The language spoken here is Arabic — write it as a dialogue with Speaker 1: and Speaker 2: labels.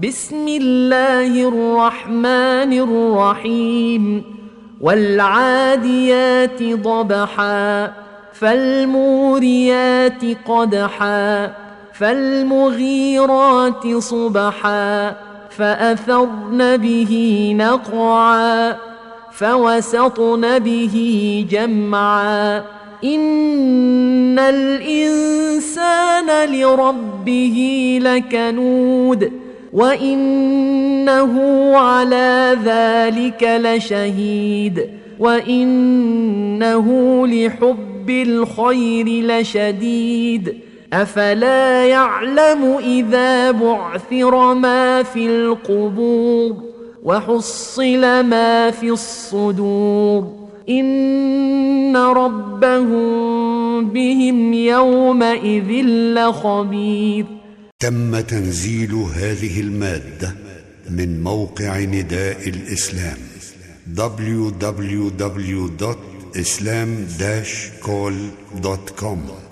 Speaker 1: بسم الله الرحمن الرحيم والعاديات ضبحا فالموريات قدحا فالمغيرات صبحا فأثرن به نقعا فوسطن به جمعا إن الإنسان لربه لكنود وإنه على ذلك لشهيد وإنه لحب الخير لشديد أفلا يعلم إذا بعثر ما في القبور وحصل ما في الصدور إن ربهم بهم يومئذ لخبير.
Speaker 2: تم تنزيل هذه المادة من موقع نداء الإسلام www.islam-call.com